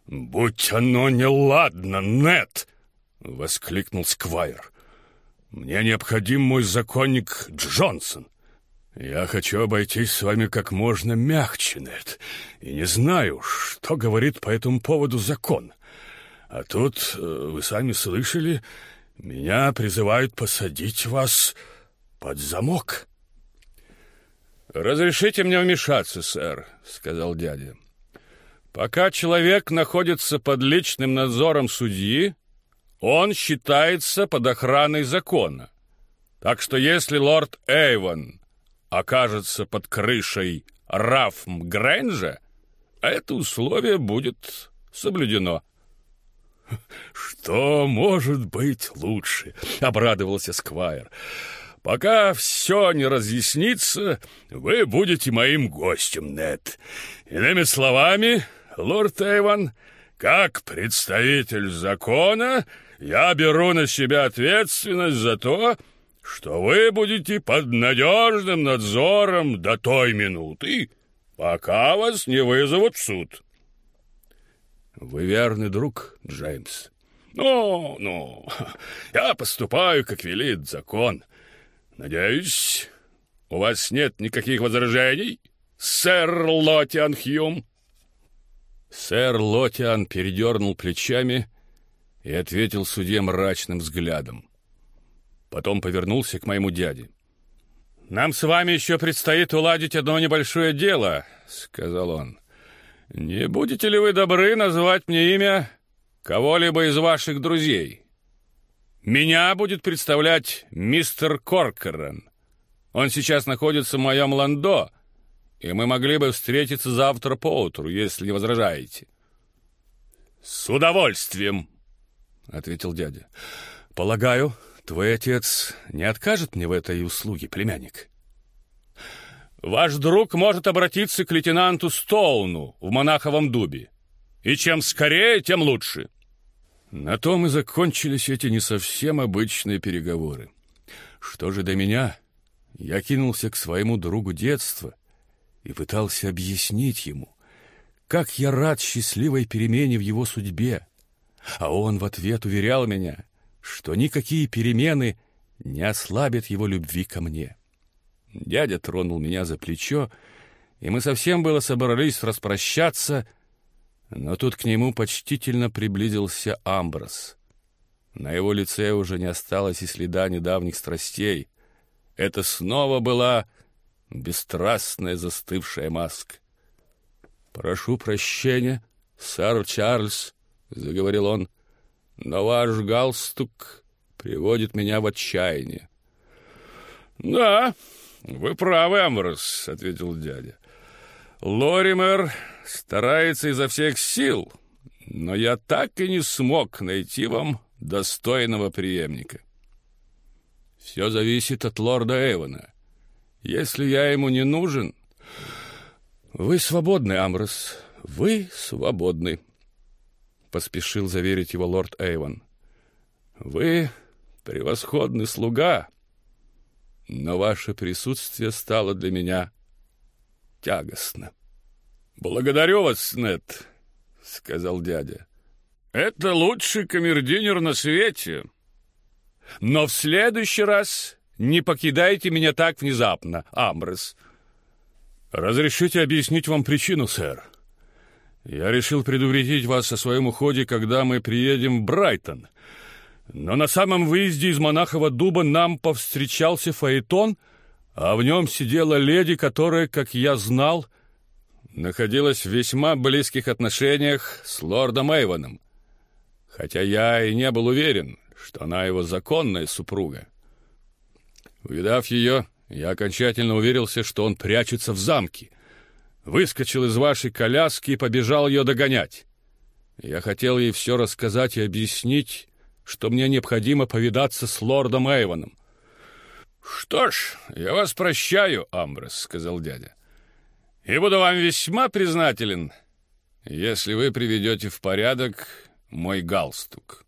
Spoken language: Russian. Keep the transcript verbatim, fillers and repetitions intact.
«Будь оно неладно, Нед!» — воскликнул Сквайр. «Мне необходим мой законник Джонсон. Я хочу обойтись с вами как можно мягче, Нед, и не знаю, что говорит по этому поводу закон. А тут, вы сами слышали, меня призывают посадить вас под замок». «Разрешите мне вмешаться, сэр», — сказал дядя. «Пока человек находится под личным надзором судьи, он считается под охраной закона. Так что если лорд Эйвон окажется под крышей Рафм Грэнджа, это условие будет соблюдено». «Что может быть лучше?» — обрадовался Сквайр. «Пока все не разъяснится, вы будете моим гостем, Нед. Иными словами, лорд Эйвон, как представитель закона, я беру на себя ответственность за то, что вы будете под надежным надзором до той минуты, пока вас не вызовут в суд». «Вы верный друг, Джеймс?» «Ну, ну, я поступаю, как велит закон. Надеюсь, у вас нет никаких возражений, сэр Лотиан Хьюм?» Сэр Лотиан передернул плечами и ответил судье мрачным взглядом. Потом повернулся к моему дяде. «Нам с вами еще предстоит уладить одно небольшое дело», — сказал он. «Не будете ли вы добры назвать мне имя кого-либо из ваших друзей? Меня будет представлять мистер Коркоран. Он сейчас находится в моем ландо, и мы могли бы встретиться завтра поутру, если не возражаете». «С удовольствием», — ответил дядя. «Полагаю, твой отец не откажет мне в этой услуге, племянник?» «Ваш друг может обратиться к лейтенанту Стоуну в Монаховом дубе. И чем скорее, тем лучше». На том и закончились эти не совсем обычные переговоры. Что же до меня? Я кинулся к своему другу детства и пытался объяснить ему, как я рад счастливой перемене в его судьбе. А он в ответ уверял меня, что никакие перемены не ослабят его любви ко мне. Дядя тронул меня за плечо, и мы совсем было собрались распрощаться, но тут к нему почтительно приблизился Амброс. На его лице уже не осталось и следа недавних страстей. Это снова была бесстрастная застывшая маска. «Прошу прощения, сэр Чарльз», — заговорил он, — «но ваш галстук приводит меня в отчаяние». «Да, вы правы, Амброс», — ответил дядя. «Лоример старается изо всех сил, но я так и не смог найти вам достойного преемника». «Все зависит от лорда Эйвона. Если я ему не нужен...» «Вы свободны, Амброс, вы свободны», — поспешил заверить его лорд Эйвон. «Вы превосходный слуга, но ваше присутствие стало для меня тягостно». «Благодарю вас, Нед», — сказал дядя. «Это лучший камердинер на свете. Но в следующий раз не покидайте меня так внезапно, Амброс». «Разрешите объяснить вам причину, сэр? Я решил предупредить вас о своем уходе, когда мы приедем в Брайтон. Но на самом выезде из Монахова дуба нам повстречался фаэтон, а в нем сидела леди, которая, как я знал, находилась в весьма близких отношениях с лордом Эйвоном, хотя я и не был уверен, что она его законная супруга. Увидав ее, я окончательно уверился, что он прячется в замке, выскочил из вашей коляски и побежал ее догонять. Я хотел ей все рассказать и объяснить, что мне необходимо повидаться с лордом Эйвоном. «Что ж, я вас прощаю, Амброс», — сказал дядя, — «и буду вам весьма признателен, если вы приведете в порядок мой галстук».